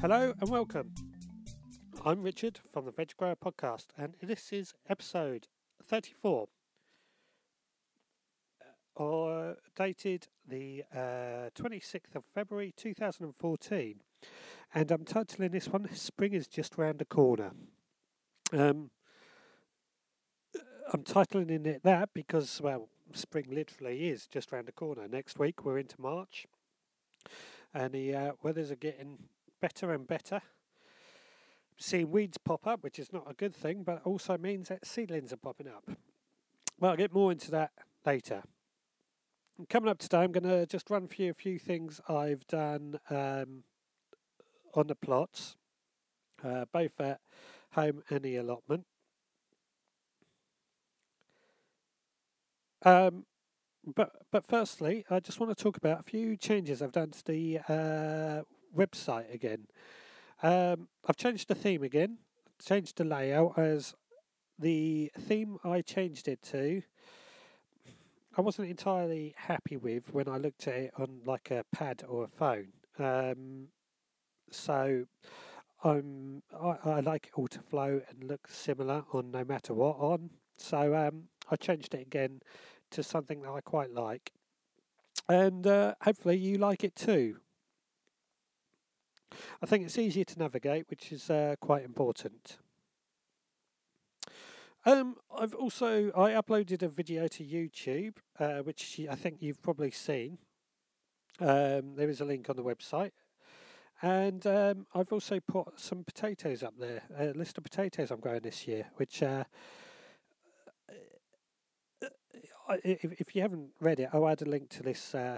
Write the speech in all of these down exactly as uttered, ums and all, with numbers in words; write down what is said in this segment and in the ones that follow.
Hello and welcome. I'm Richard from the Veg Grower Podcast, and this is episode thirty-four, or dated the uh, twenty-sixth of February two thousand fourteen, and I'm titling this one "Spring is Just Round the Corner." Um, I'm titling it that because, well, spring literally is just round the corner. Next week we're into March, and the uh, weathers are getting better and better. Seeing weeds pop up, which is not a good thing, but also means that seedlings are popping up. Well, I'll get more into that later. Coming up today, I'm going to just run through a few things I've done um, on the plots, uh, both at home and the allotment. Um, but but firstly, I just want to talk about a few changes I've done to the uh, website again. Um, I've changed the theme again, changed the layout, as the theme I changed it to I wasn't entirely happy with when I looked at it on like a pad or a phone. Um, so I'm I, I like it all to flow and look similar on no matter what on. So um, I changed it again to something that I quite like, and uh, hopefully you like it too. I think it's easier to navigate, which is uh, quite important. Um, I've also I uploaded a video to YouTube, uh, which I think you've probably seen. Um, there is a link on the website, and um, I've also put some potatoes up there, a list of potatoes I'm growing this year. Which, uh, if if you haven't read it, I'll add a link to this uh,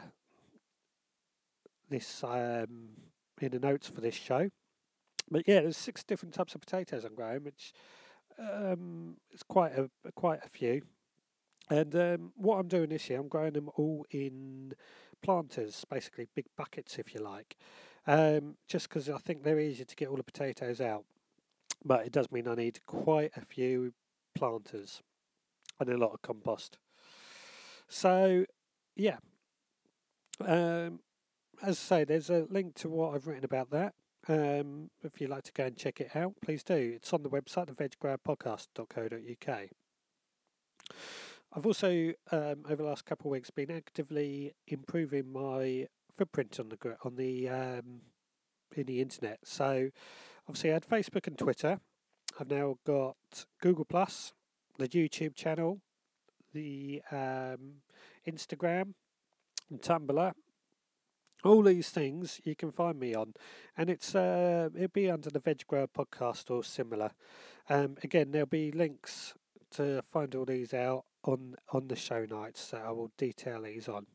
this um, in the notes for this show. But yeah, there's six different types of potatoes I'm growing, which um, is quite a quite a few. And um, what I'm doing this year, I'm growing them all in planters, basically big buckets, if you like. Um, just because I think they're easier to get all the potatoes out. But it does mean I need quite a few planters and a lot of compost. So, yeah. Um, as I say, there's a link to what I've written about that. Um, if you'd like to go and check it out, please do. It's on the website, the veg grower podcast dot co dot uk. I've also, um, over the last couple of weeks, been actively improving my footprint on the on the um, in the internet. So, obviously, I had Facebook and Twitter. I've now got Google Plus, the YouTube channel, the um, Instagram, and Tumblr. All these things you can find me on, and it's uh, it'll be under the Veg Grower Podcast or similar. Um, again, there'll be links to find all these out on on the show notes, so I will detail these on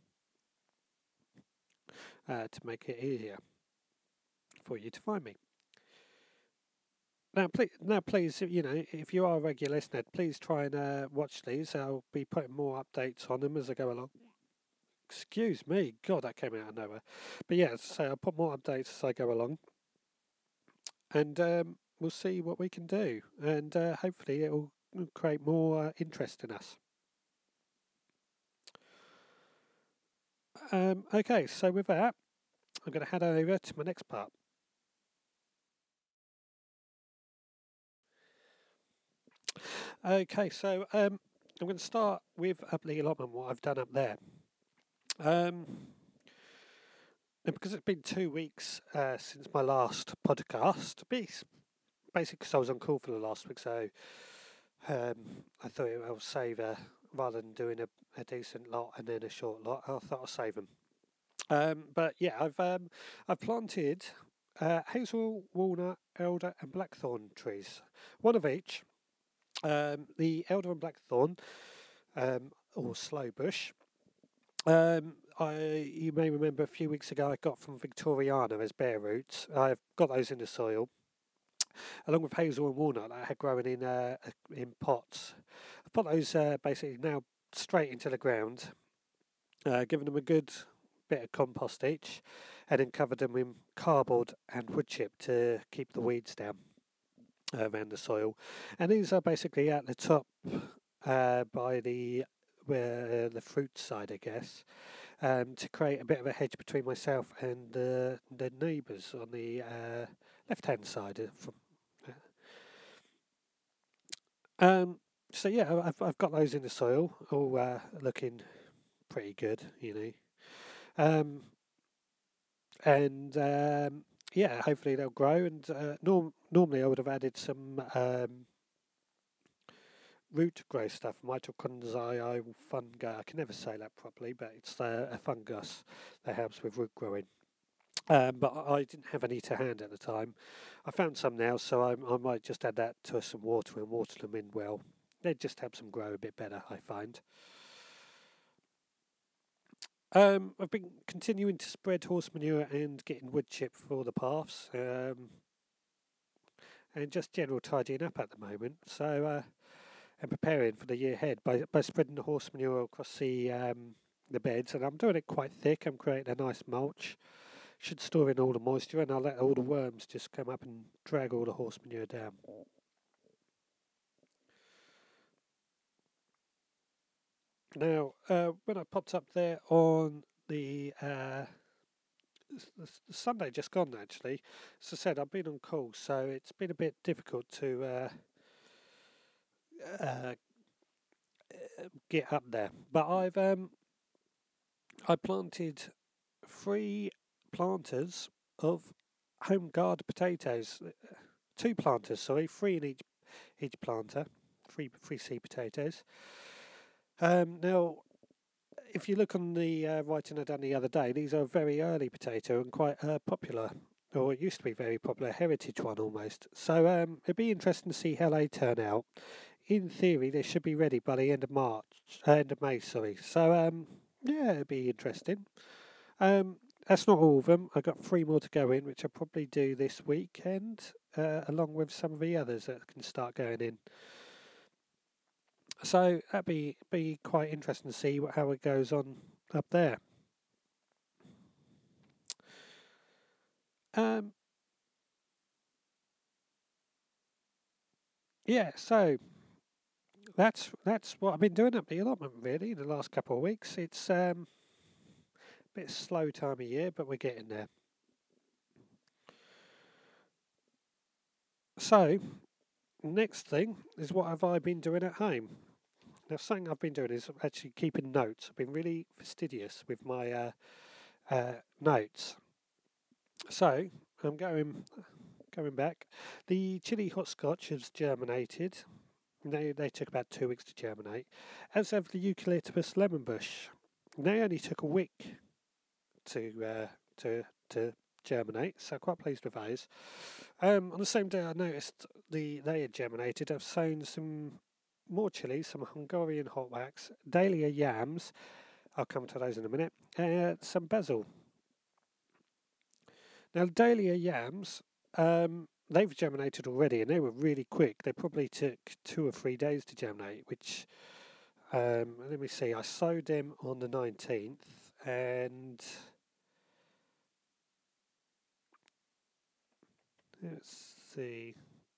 uh, to make it easier for you to find me. Now, please, now, please, you know, if you are a regular listener, please try and uh, watch these. I'll be putting more updates on them as I go along. Excuse me, God, that came out of nowhere. But yeah, so I'll put more updates as I go along, and um, we'll see what we can do, and uh, hopefully it will create more uh, interest in us. Um, okay, so with that, I'm going to head over to my next part. Okay, so um, I'm going to start with up the allotment, what I've done up there. Um, and because it's been two weeks uh, since my last podcast, basically because I was on call for the last week, so um, I thought I'll save uh, rather than doing a, a decent lot and then a short lot. I thought I'll save them. Um, but yeah, I've um, I've planted uh, hazel, walnut, elder, and blackthorn trees, one of each. Um, the elder and blackthorn, um, or slow bush. Um, I you may remember a few weeks ago I got from Victoriana as bare roots. I've got those in the soil, along with hazel and walnut that I had growing in uh, in pots. I've put those uh, basically now straight into the ground, uh, giving them a good bit of compost each, and then covered them in cardboard and wood chip to keep the weeds down uh, around the soil. And these are basically at the top uh, by the where uh, the fruit side, I guess, um, to create a bit of a hedge between myself and uh, the neighbours on the uh, left hand side uh, from. Um, so yeah, I've I've got those in the soil, all uh, looking pretty good, you know. Um, and um, yeah, hopefully they'll grow. And uh, norm- normally I would have added some um, root growth stuff, mitochondrial fungi. I can never say that properly, but it's uh, a fungus that helps with root growing. Um, but I I didn't have any to hand at the time. I found some now, so I, I might just add that to some water and water them in well. They just helps them grow a bit better, I find. Um, I've been continuing to spread horse manure and getting wood chip for the paths, um, and just general tidying up at the moment. So, uh, and preparing for the year ahead by by spreading the horse manure across the um, the beds, and I'm doing it quite thick. I'm creating a nice mulch. Should store in all the moisture, and I'll let all the worms just come up and drag all the horse manure down. Now, uh, when I popped up there on the uh, the Sunday just gone, actually, as I said, I've been on call, so it's been a bit difficult to uh, uh, get up there. But I've um, I planted three planters of home guard potatoes, uh, two planters, sorry, three in each each planter, three three seed potatoes. Um, now, if you look on the uh, writing I done the other day, these are a very early potato and quite uh, popular, or it used to be very popular, heritage one almost. So um, it'd be interesting to see how they turn out. In theory, they should be ready by the end of March, uh, end of May, sorry. So um, yeah, it'd be interesting. Um, that's not all of them. I've got three more to go in, which I'll probably do this weekend, uh, along with some of the others that can start going in. So that'd be be quite interesting to see what, how it goes on up there. Um, yeah, so that's that's what I've been doing at the allotment really the last couple of weeks. It's um, a bit slow time of year, but we're getting there. So next thing is what have I been doing at home? Now, something I've been doing is actually keeping notes. I've been really fastidious with my uh, uh, notes. So I'm going going back. The chili hotchscotch has germinated. They they took about two weeks to germinate. As have the eucalyptus lemon bush. They only took a week to uh, to to germinate. So quite pleased with those. Um, on the same day, I noticed the they had germinated. I've sown some more chilies, some Hungarian hot wax, dahlia yams. I'll come to those in a minute. Uh, some basil. Now, dahlia yams, um, they've germinated already, and they were really quick. They probably took two or three days to germinate. Which, um, let me see, I sowed them on the nineteenth, and let's see.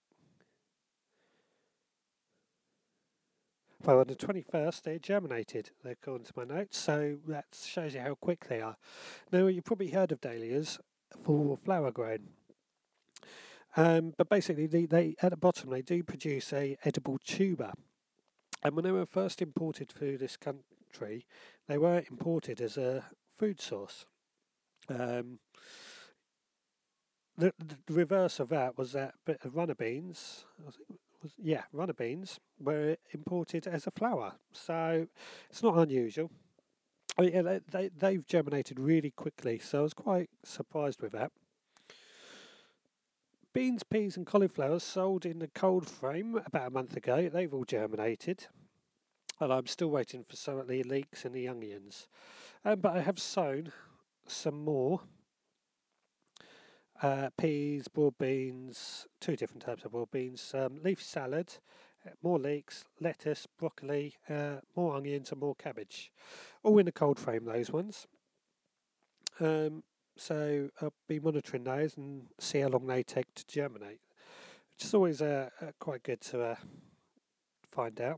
Well, on the twenty-first, they germinated, according to my notes, so that shows you how quick they are. Now, you've probably heard of dahlias for flower growing, um, but basically, they, they at the bottom they do produce a edible tuber. And when they were first imported through this country, they were imported as a food source. Um, the, the reverse of that was that bit of runner beans, I think was, yeah, runner beans were imported as a flower. So it's not unusual. Oh, yeah, they, they, they've germinated really quickly, so I was quite surprised with that. Beans, peas, and cauliflowers sold in the cold frame about a month ago. They've all germinated, and I'm still waiting for some of the leeks and the onions. Um, but I have sown some more uh, peas, broad beans, two different types of broad beans, um, leaf salad, uh, more leeks, lettuce, broccoli, uh, more onions, and more cabbage. All in a cold frame, those ones. Um, so I'll be monitoring those and see how long they take to germinate, which is always uh, uh, quite good to uh, find out.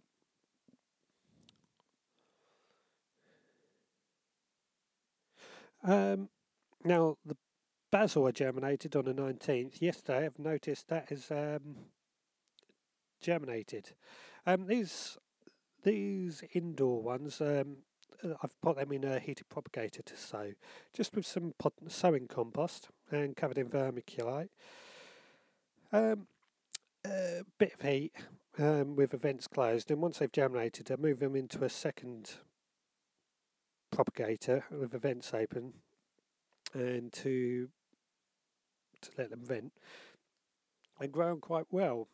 Um, Now, the basil I germinated on the nineteenth. Yesterday I've noticed that has um, germinated. Um, these these indoor ones, um, I've put them in a heated propagator to sow, just with some pot- sowing compost and covered in vermiculite. Um, a bit of heat um, with the vents closed, and once they've germinated, I move them into a second propagator with the vents open, and to to let them vent and grow on quite well.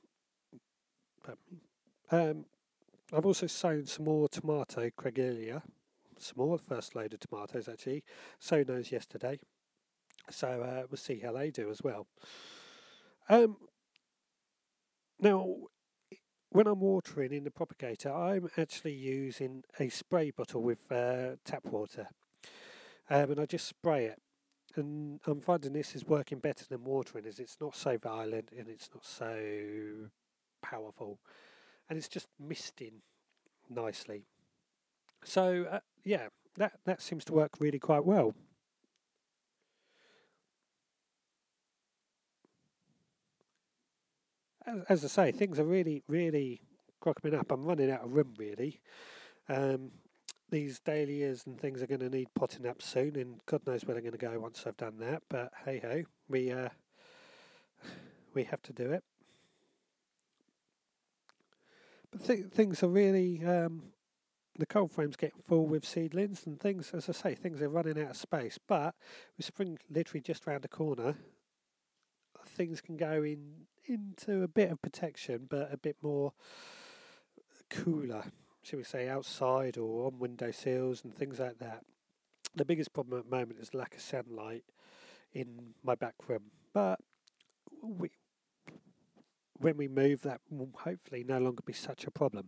Um, I've also sown some more tomato Craigilia, some more first load of tomatoes actually, sown those yesterday, so uh, we'll see how they do as well. Um, now, when I'm watering in the propagator, I'm actually using a spray bottle with uh, tap water, um, and I just spray it. And I'm finding this is working better than watering, as it's not so violent and it's not so powerful, and it's just misting nicely. So uh, yeah, that that seems to work really quite well. As, as I say, things are really really crocking up. I'm running out of room really. Um, these dahlias and things are going to need potting up soon, and God knows where they're going to go once I've done that. But hey ho, we uh, we have to do it. But th- things are really um, the cold frame's getting full with seedlings and things. As I say, things are running out of space. But with spring literally just round the corner, things can go in into a bit of protection, but a bit more cooler, shall we say, outside or on windowsills and things like that. The biggest problem at the moment is lack of sunlight in my back room, but we, when we move, that will hopefully no longer be such a problem.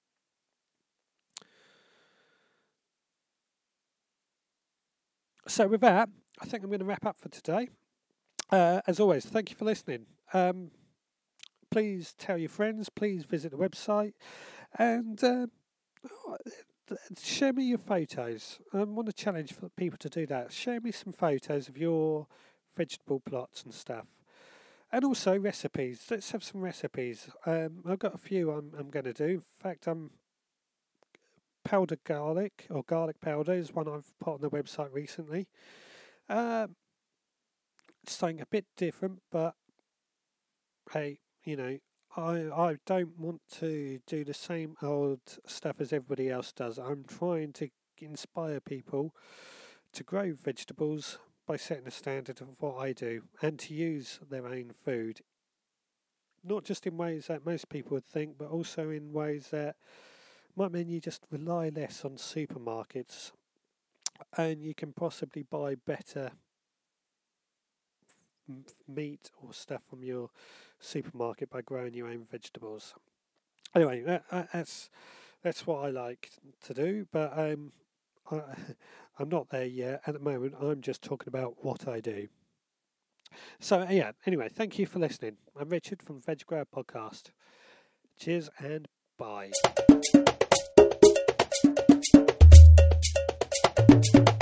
So with that, I think I'm going to wrap up for today. Uh, as always, thank you for listening. Um, please tell your friends, please visit the website, and uh, share me your photos. I want to challenge for people to do that. Share me some photos of your vegetable plots and stuff, and also recipes. Let's have some recipes. Um, I've got a few I'm I'm going to do. In fact, I'm powdered garlic or garlic powder is one I've put on the website recently. Um, something a bit different, but hey, you know, I I don't want to do the same old stuff as everybody else does. I'm trying to inspire people to grow vegetables by setting a standard of what I do and to use their own food, not just in ways that most people would think, but also in ways that might mean you just rely less on supermarkets and you can possibly buy better meat or stuff from your supermarket by growing your own vegetables. Anyway, that, that's that's what I like to do, but um, I, I'm not there yet at the moment. I'm just talking about what I do. So yeah. Anyway, thank you for listening. I'm Richard from Veg Grower Podcast. Cheers and bye.